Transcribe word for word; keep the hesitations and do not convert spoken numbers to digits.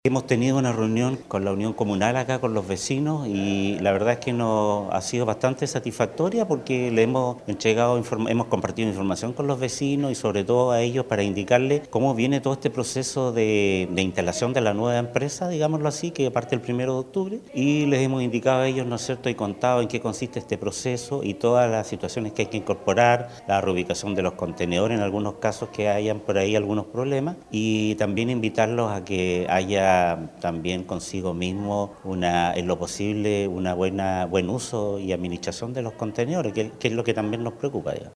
Hemos tenido una reunión con la Unión Comunal acá, con los vecinos, y la verdad es que nos ha sido bastante satisfactoria porque le hemos entregado, hemos compartido información con los vecinos y sobre todo a ellos para indicarles cómo viene todo este proceso de, de instalación de la nueva empresa, digámoslo así, que parte el primero de octubre, y les hemos indicado a ellos, ¿no es cierto?, y contado en qué consiste este proceso y todas las situaciones que hay que incorporar, la reubicación de los contenedores en algunos casos que hayan por ahí algunos problemas, y también invitarlos a que haya también consigo mismo una, en lo posible una buena buen uso y administración de los contenedores, que, que es lo que también nos preocupa ya.